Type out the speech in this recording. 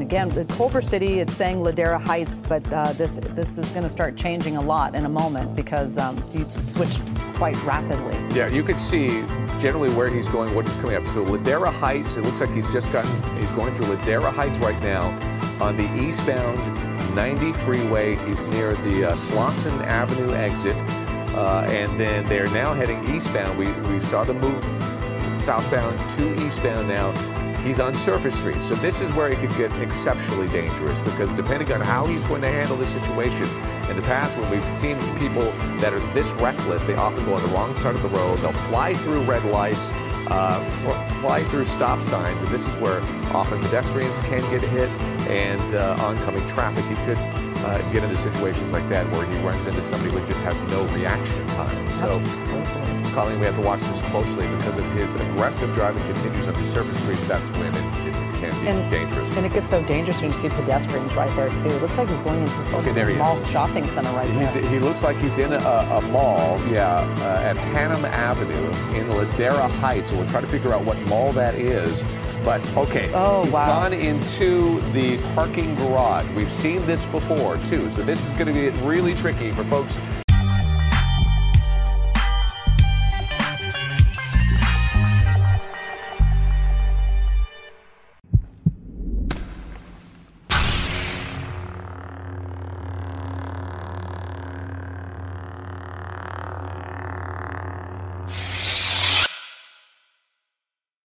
again, the Culver City, it's saying Ladera Heights, but this is going to start changing a lot in a moment because he switched quite rapidly. Yeah, you could see generally where he's going, what he's coming up. So Ladera Heights, it looks like he's going through Ladera Heights right now on the eastbound 90 freeway. He's near the Slauson Avenue exit. And then they're now heading eastbound. We saw them move southbound to eastbound now. He's on Surface Street. So this is where it could get exceptionally dangerous because depending on how he's going to handle this situation, in the past when we've seen people that are this reckless, they often go on the wrong side of the road. They'll fly through red lights, fly through stop signs, and this is where often pedestrians can get hit and oncoming traffic. He could get into situations like that where he runs into somebody who just has no reaction time. So, Colleen, we have to watch this closely because if his aggressive driving continues on the surface streets, that's when it can be dangerous. And it gets so dangerous when you see pedestrians right there, too. It looks like he's going into some mall shopping center right there. He looks like he's in a mall, at Hannum Avenue in Ladera Heights. So we'll try to figure out what mall that is. But, okay, he's gone into the parking garage. We've seen this before, too. So this is going to get really tricky for folks